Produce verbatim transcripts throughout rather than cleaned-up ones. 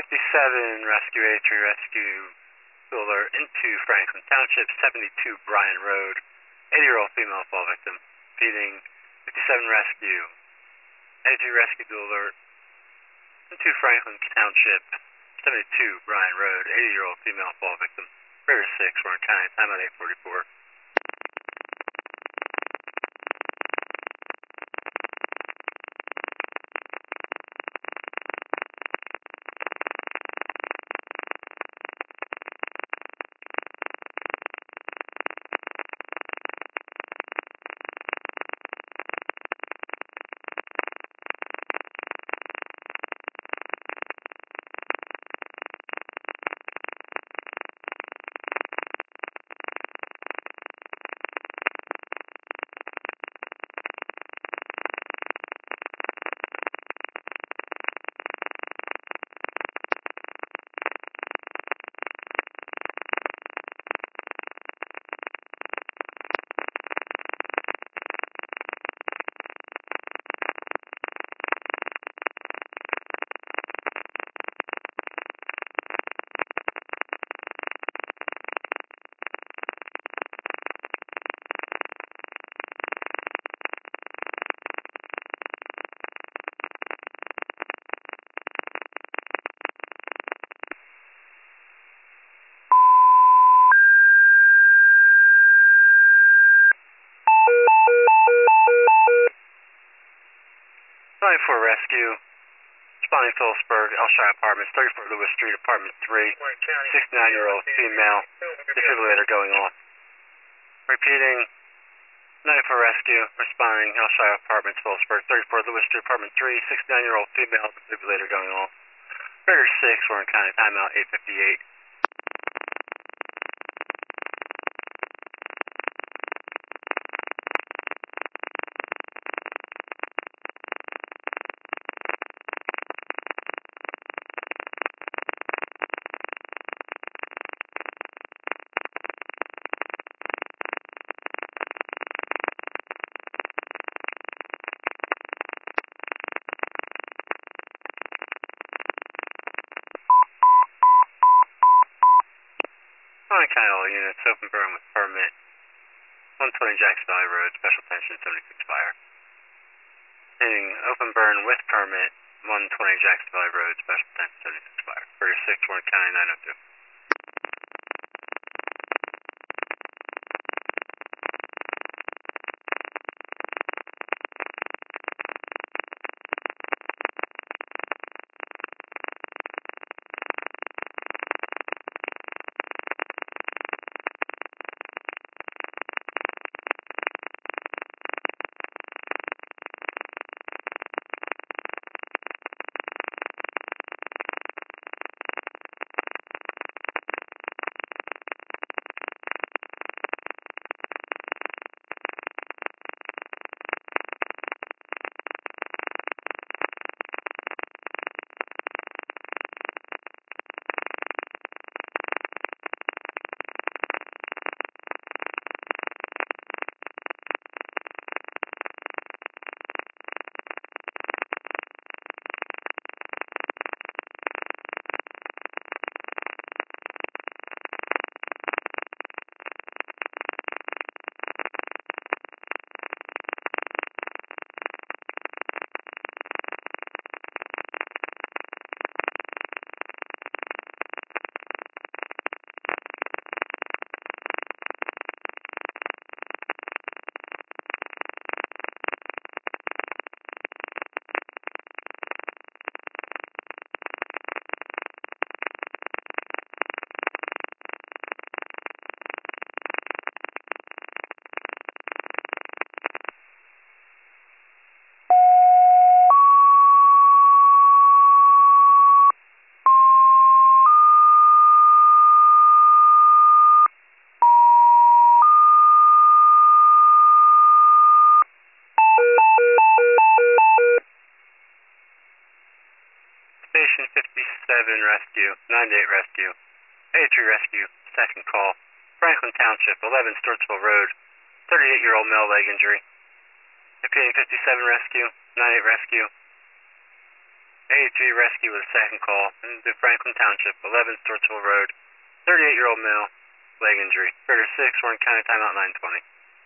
fifty-seven, Rescue eighty-three, Rescue Alert into Franklin Township, seventy-two Bryan Road, eighty-year-old female fall victim, feeding fifty-seven Rescue, eighty-three Rescue Alert into Franklin Township, seventy-two Bryan Road, eighty-year-old female fall victim, River six, Warren County, time at eight forty-four. twenty-four Rescue, responding Phillipsburg, Elshire Apartments, thirty-four Lewis Street, Apartment three, sixty-nine-year-old female, defibrillator going off. Repeating, ninety-four Rescue, responding Elshire Apartments, Phillipsburg, thirty-four Lewis Street, Apartment three, sixty-nine-year-old female, defibrillator going off. River six, Warren County, timeout eight fifty-eight. Warren County, all units, open burn with permit, one twenty Jackson Valley Road, special attention, seventy-six fire. Ending open burn with permit, one twenty Jackson Valley Road, special attention, seventy-six fire. River six, Warren County, nine oh two. Station fifty-seven Rescue, ninety-eight Rescue, eighty-three Rescue, second call, Franklin Township, eleven Sturtsville Road, thirty-eight-year-old male leg injury. Repeating fifty-seven Rescue, ninety-eight Rescue, eighty-three rescue with a second call into Franklin Township, eleven Stortsville Road, thirty-eight-year-old male, leg injury. Operator six, Warren County, timeout nine twenty.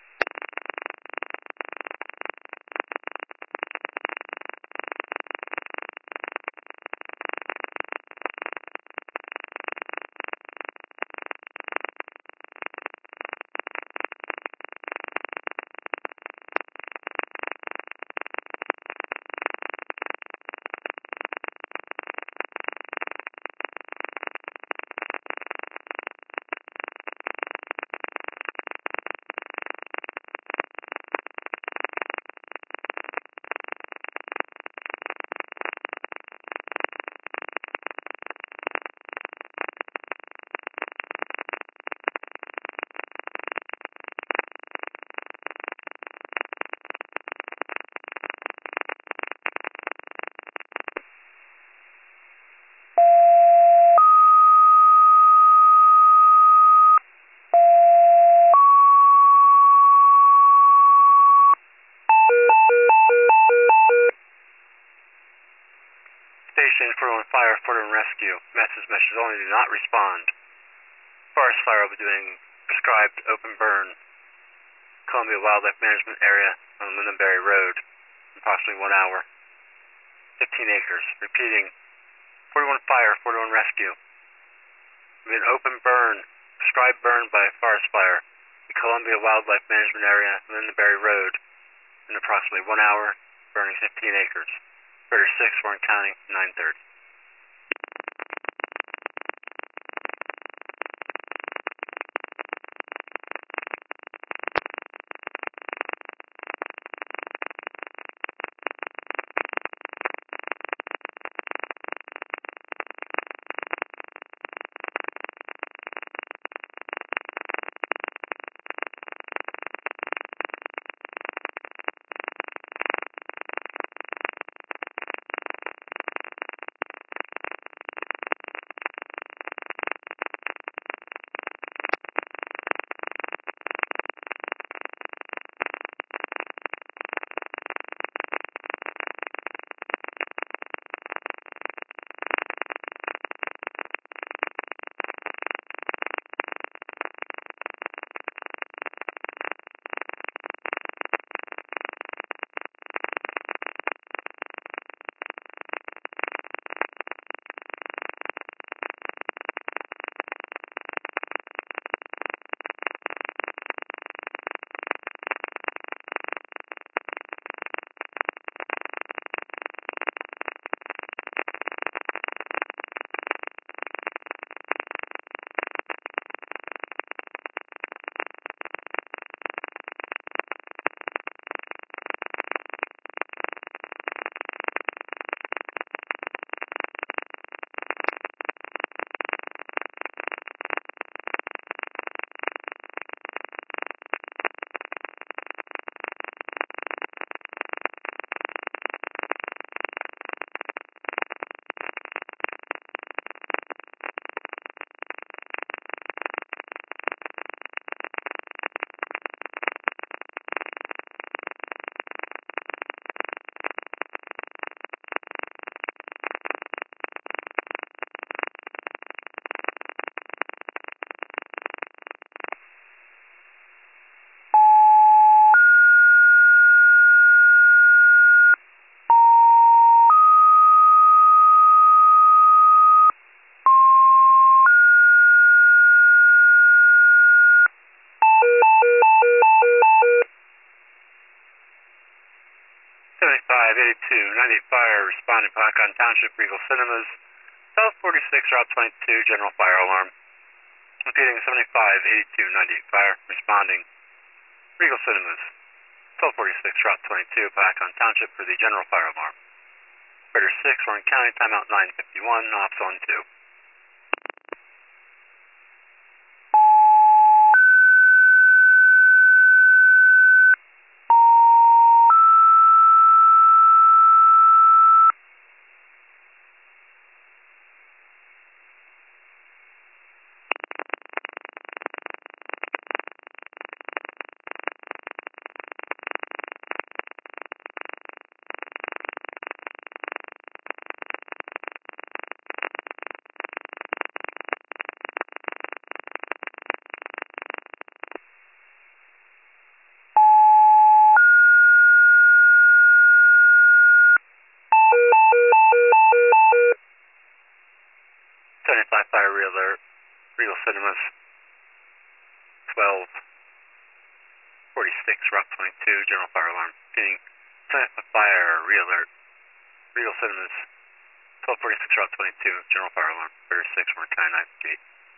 Station four one Fire, Fort One Rescue. Message message only, do not respond. Forest fire will be doing prescribed open burn. Columbia Wildlife Management Area on Lindenberry Road. Approximately one hour. fifteen acres. Repeating. forty-one Fire, Fort One Rescue. Will be an open burn. Prescribed burn by forest fire. The Columbia Wildlife Management Area, Lindenberry Road. In approximately one hour. Burning fifteen acres. Operator six, Warren County, nine thirty. seventy-five eighty-two, ninety-eight Fire, responding to Pakon Township, Regal Cinemas, South forty-six, Route twenty-two, general fire alarm. Repeating, seventy-five eighty-two, ninety-eight Fire, responding, Regal Cinemas, South forty-six, Route twenty-two, Pakon Township for the general fire alarm. Operator six, Warren County, timeout nine fifty-one, ops on two. seventy-five fire realtor, Regal Cinemas, twelve forty-six Rock twenty-two, general fire alarm. Repeating, seventy-five fire realtor, Regal Cinemas, twelve forty-six Rock twenty-two, general fire alarm. thirty-six, Warren County, ninth Gate.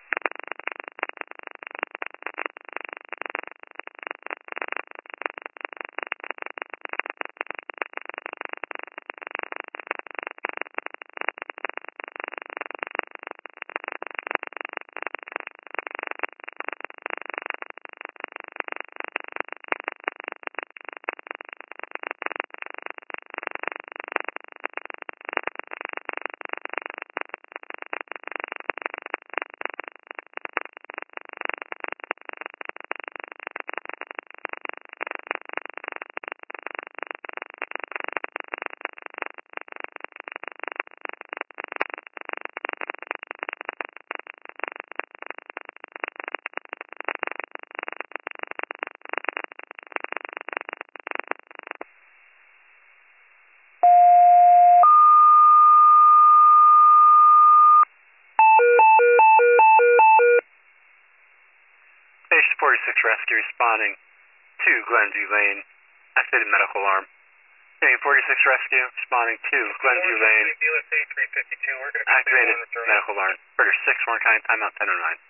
Station forty-six rescue responding to Glenview Lane, activated medical alarm. Station forty-six rescue responding to Glenview Lane, activated medical alarm. thirty-six, Warren County, timeout ten oh nine.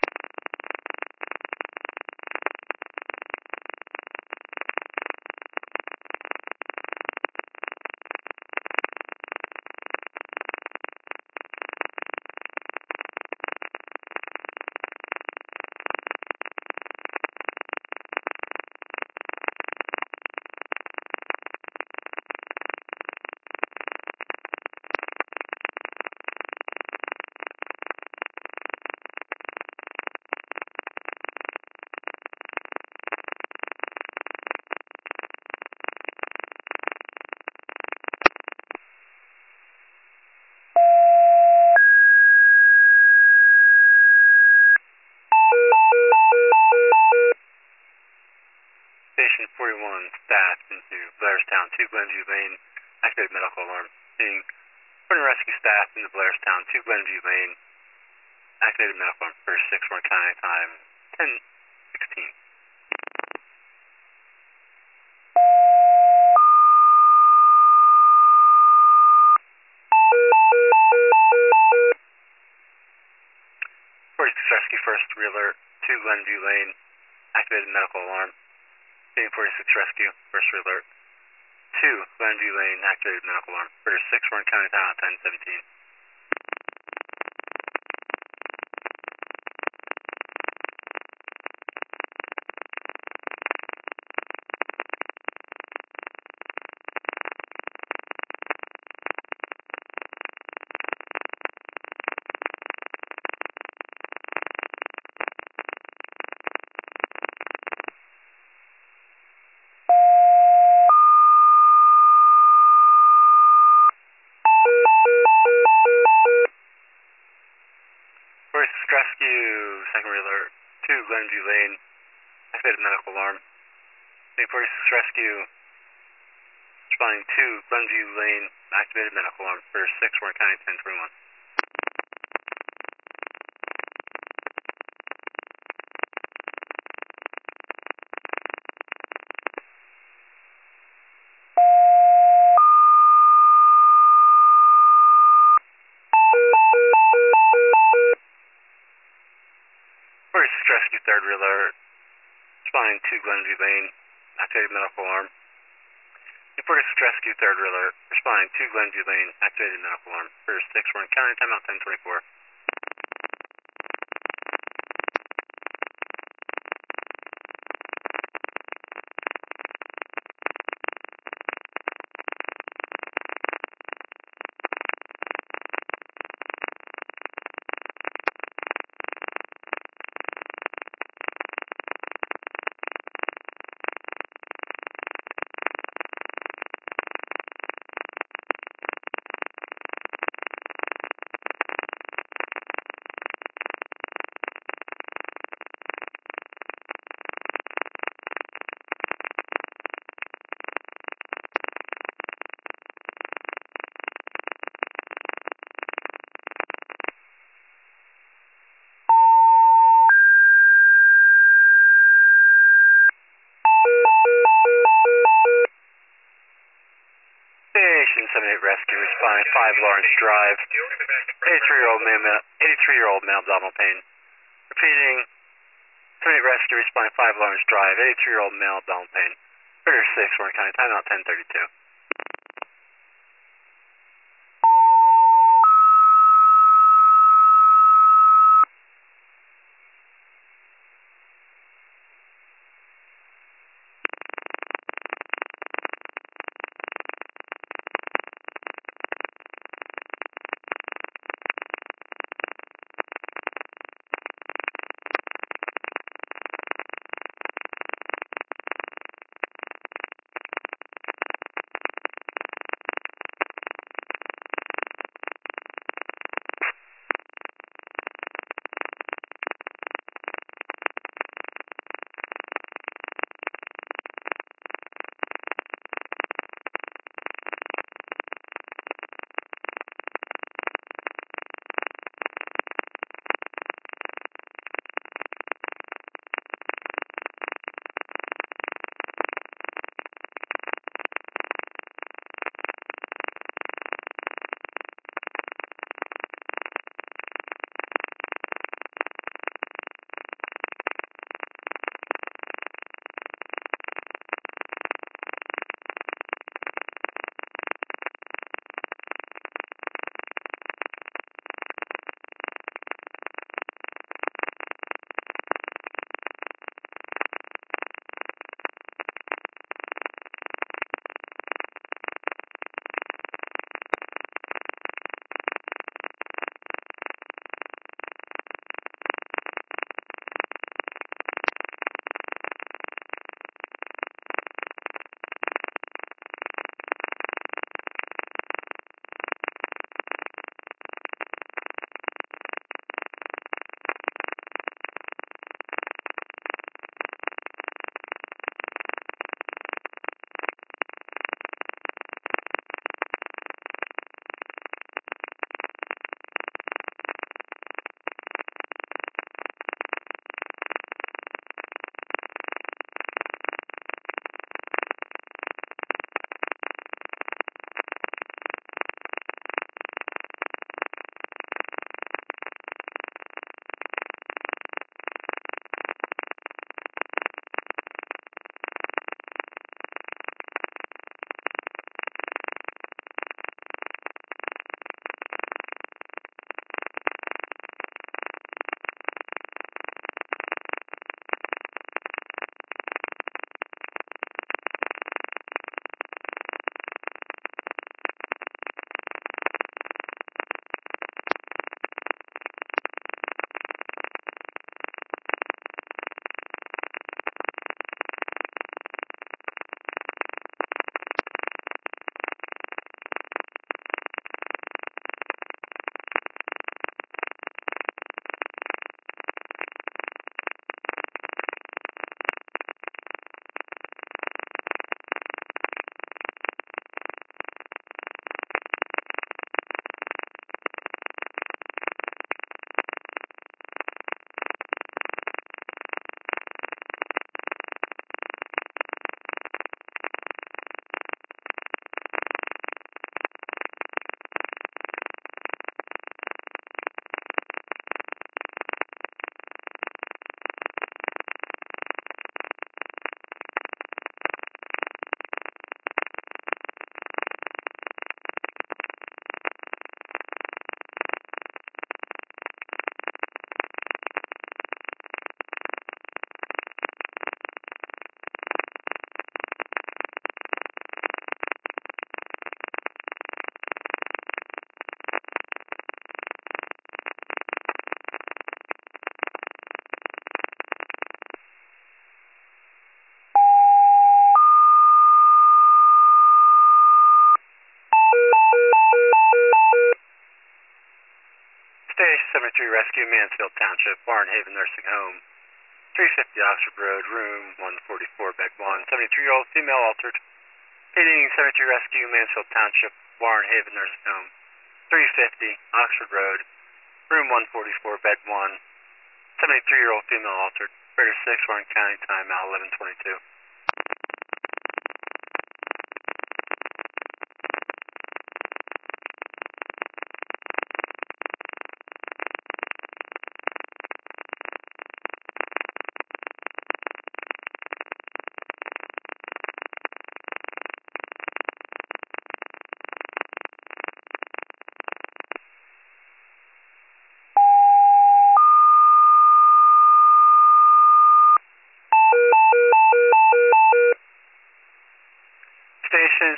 Station forty-one, staff into Blairstown, to Glenview Lane, activated medical alarm. Seeing putting rescue staff into Blairstown, to Glenview Lane, activated medical alarm. thirty-six, Warren County, time ten sixteen. forty-six rescue first realtor, to Glenview Lane, activated medical alarm. Station forty-six rescue, first alert. two, Glenview Lane, activated medical alarm. thirty-six, Warren County, timeout ten seventeen. forty-six rescue, second alert. two, Glenview Lane, activated medical alarm. forty-six rescue, responding to Glenview Lane, activated medical alarm. thirty-six, Warren County, ten twenty-one. forty-six rescue, third alert. Responding to Glenview Lane, activated medical alarm. forty-six rescue, third alert. Responding to Glenview Lane, activated medical alarm. thirty-six, Warren County, timeout ten twenty-four. eight Rescue, responding five Lawrence Drive. eighty-three-year-old male, eighty-three-year-old male abdominal pain. Repeating, seven eight Rescue, responding five Lawrence Drive. eighty-three-year-old male abdominal pain. Ritter six, Warren County, timeout ten thirty-two. seventy-three Rescue, Mansfield Township, Barnhaven Nursing Home, three fifty Oxford Road, room one forty-four, bed one, seventy-three-year-old female altered, feeding seventy-three Rescue, Mansfield Township, Barnhaven Nursing Home, three fifty Oxford Road, room one forty-four, bed one, seventy-three-year-old female altered, Ritter six, Warren County, timeout eleven twenty-two.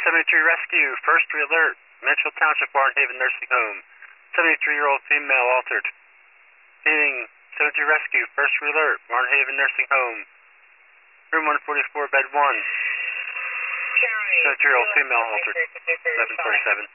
seventy-three Rescue, first re-alert, Mitchell Township, Barnhaven Nursing Home. seventy-three-year-old female altered. Repeating, seventy-three Rescue, first re-alert, Barnhaven Nursing Home. Room one forty-four, bed one. seventy-three-year-old female altered. eleven forty-seven.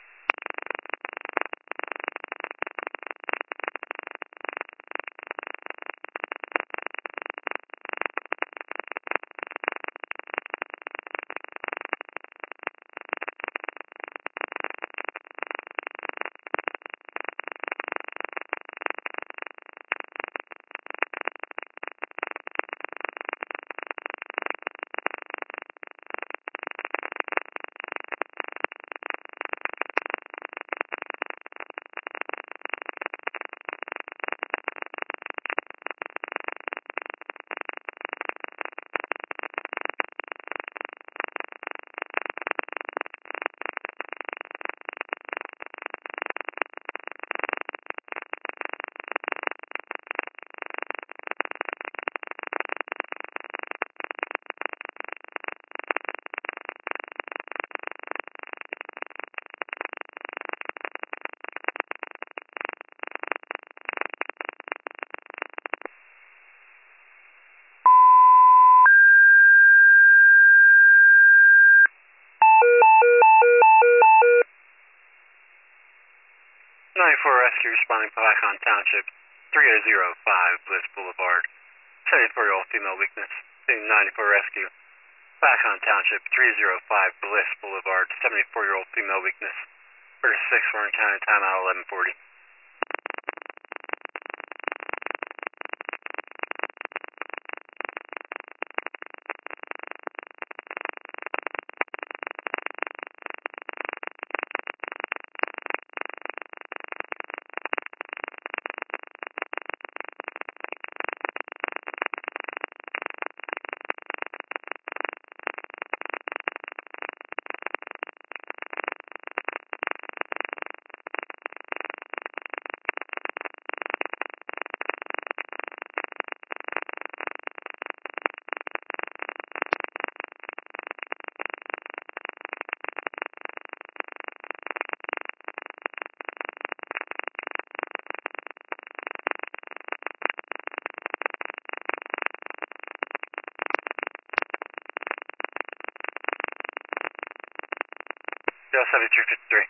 ninety-four Rescue responding to Icon Township, three oh five Bliss Boulevard. seventy-four-year-old female weakness, ninety-four Rescue. Icon Township, three oh five Bliss Boulevard, seventy-four-year-old female weakness. thirty-six Warren County, timeout eleven forty. seventy-three fifty-three.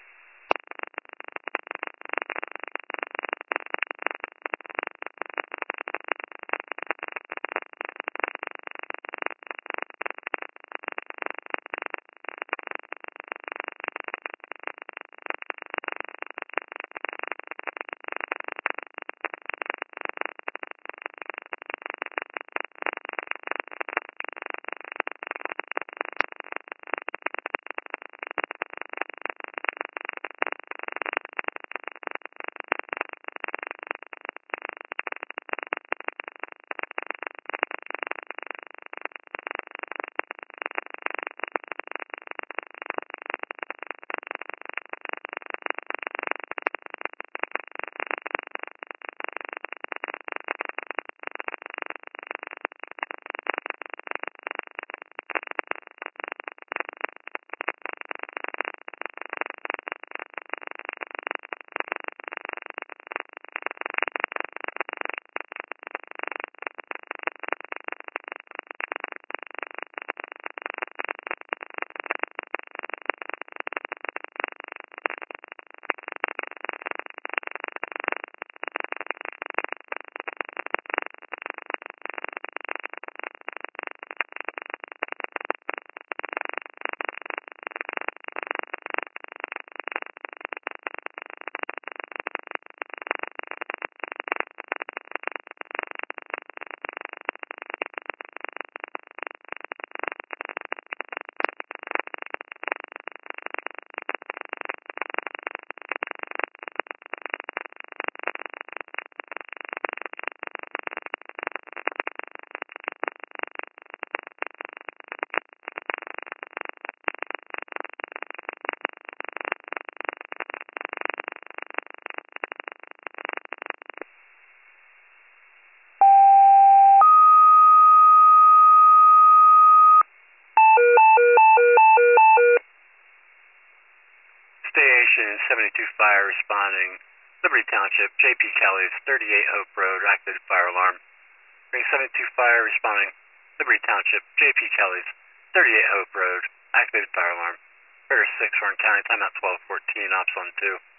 seventy-two Fire responding. Liberty Township, J P Kelly's, thirty-eight Hope Road, activated fire alarm. Ring seventy-two Fire responding. Liberty Township, J P Kelly's, thirty-eight Hope Road, activated fire alarm. Operator six, Warren County, timeout twelve fourteen, ops on two.